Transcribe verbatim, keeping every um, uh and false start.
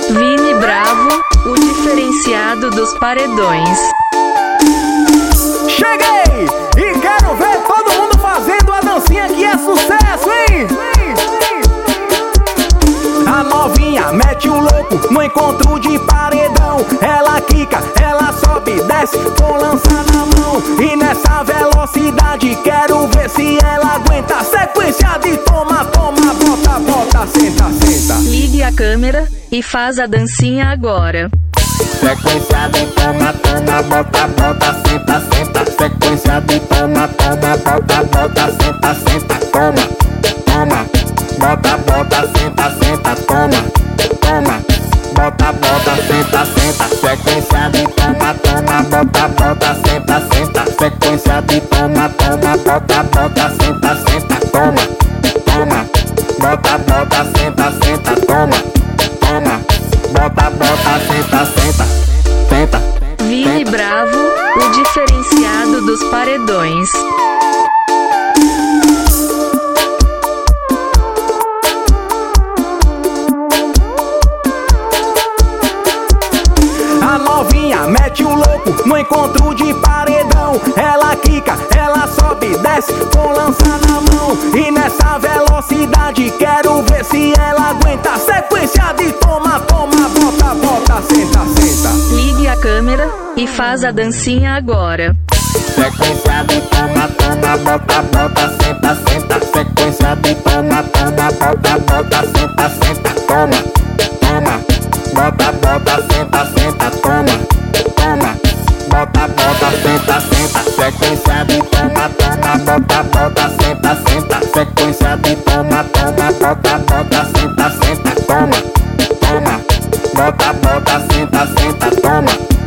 Vini Bravo, o diferenciado dos paredões. Cheguei e quero ver todo mundo fazendo a dancinha que é sucesso, hein? A novinha mete o louco no encontro de paredão. Ela quica, ela sobe, desce com lança na mão. E nessa velocidade quero ver se ela aguenta a sequência de toma, toma, bota, bota, senta, senta. Ligue a câmera e faz a dancinha agora. Sequência de toma, toma, bota, bota, senta, senta. Sequência de toma, toma, bota, bota, senta, senta. Toma, toma, bota, bota, senta, senta. Toma, toma, bota, bota, senta, senta. Sequência de toma, toma, bota, bota, senta, senta. Sequência de toma, toma, bota, bota, senta, senta. Toma, toma, bota, bota, senta, senta. Toma, toma, bota, bota, senta, senta, senta. Vini Bravo, o diferenciado dos paredões. A novinha mete o louco no encontro de paredão. Ela quica, ela sobe, desce com lança na mão. E nessa velocidade quero ver se ela aguenta a sequência de toma, toma, bota, bota, senta, senta. Ligue a câmera e faz a dancinha agora. Sequência de toma, toma, bota, bota, senta, senta. Sequência de toma, toma, bota, bota, senta, senta. Toma, toma, bota, bota, senta, senta. Toma, toma, bota, bota, senta, senta. Sequência de toma, toma, bota, bota, senta, senta. Sequência de toma, toma, bota, bota, senta, senta. Toma, toma, bota, bota, senta, senta. Toma.